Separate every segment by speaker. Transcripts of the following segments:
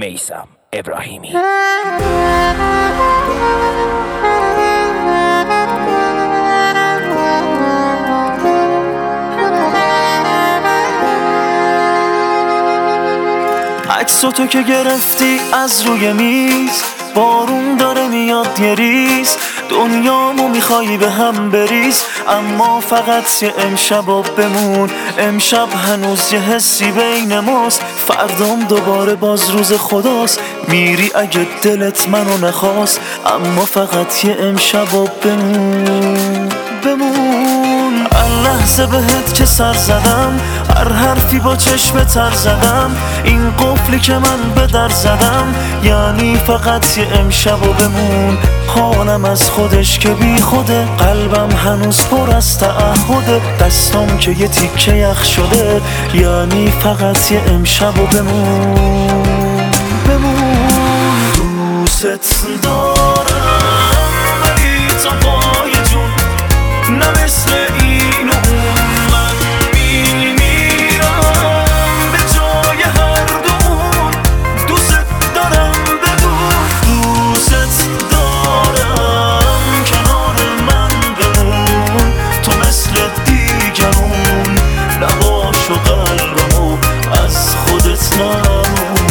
Speaker 1: میثم ابراهیمی.
Speaker 2: عکس تو که گرفتی از روی میز، بارون داره میاد یه ریز، دنیامو میخوایی به هم بریز، اما فقط یه امشبا بمون. امشب هنوز یه حسی بین ماست، فردام دوباره باز روز خداست. میری اگه دلت منو نخواست، اما فقط یه امشبا بمون بمون. لحظه بهت که سر زدم، هر حرفی با چشم تر زدم، این قفلی که من به در زدم، یعنی فقط یه امشبا بمون. حالم از خودش که بی خوده، قلبم هنوز پر از تعهده، دستام که یه تیکه یخ شده، یعنی فقط یه امشبا بمون بمون. دوست دارم ولی تا پای جون، نه مثل این و اون، من میمیرم به جای هر دون. دوست دارم بدون، دوست دارم کنار من بمون، تو مثل دیگرون نباش و قلبمو از خودت نمون.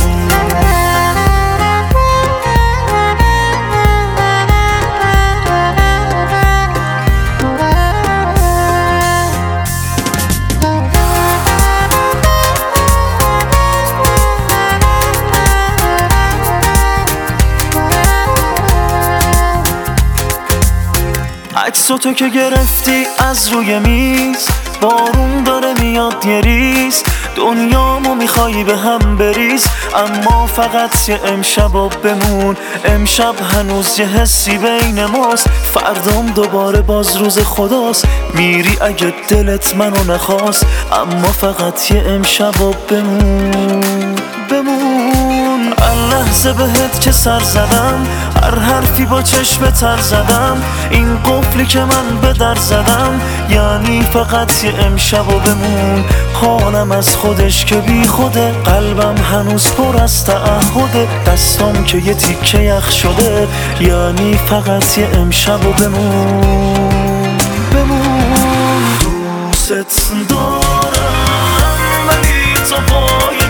Speaker 2: عکس تو که گرفتی از روی میز، بارون داره میاد یه ریز، دنیامو میخوایی به هم بریز، اما فقط یه امشبا بمون. امشب هنوز یه حسی بین ماست، فردام دوباره باز روز خداست. میری اگه دلت منو نخواست، اما فقط یه امشبا بمون بمون. لحظه بهت که سر زدم، هر حرفی با چشم تر زدم، این قفلی که من به در زدم، یعنی فقط یه امشبا بمون. حالم از خودش که بی خوده، قلبم هنوز پر از تعهده، دستام که یه تیکه یخ شده، یعنی فقط یه امشبا بمون بمون. دوست دارم ولی تا پای